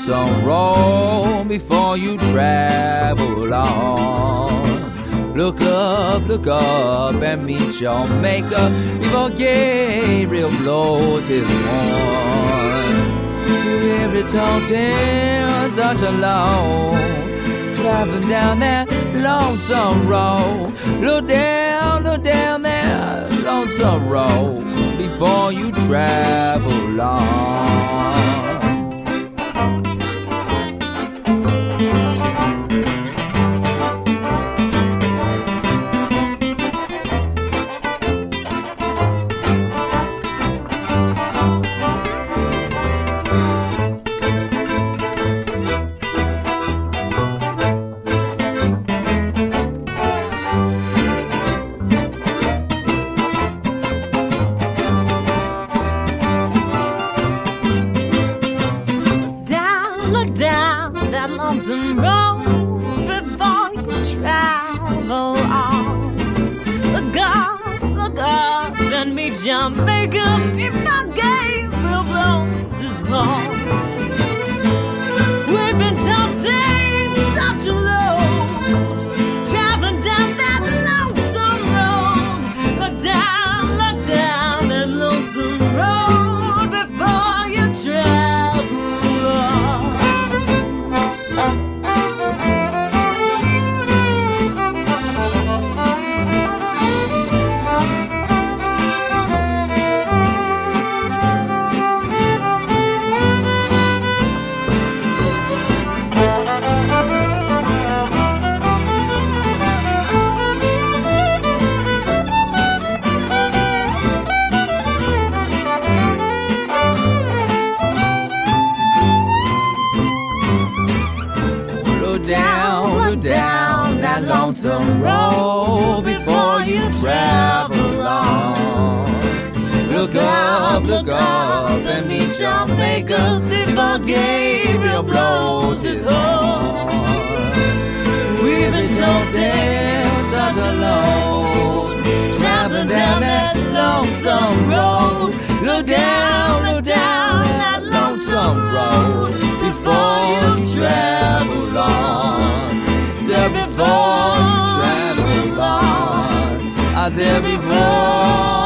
lonesome road before you travel on. Look up and meet your maker before Gabriel blows his horn. Every tall tale such alone, traveling down that lonesome road. Look down that lonesome road before you travel on. Lonesome road before you travel on. Look up and meet your maker before Gabriel blows his horn. We've been taking such a load, traveling down that lonesome road. Look down that lonesome road before you travel on. Down that lonesome road before you travel on. Look up and meet your maker before Gabriel blows his horn. We've been toting such a load, traveling down that lonesome road. Look down that lonesome road before you travel on. Before you travel on, I said before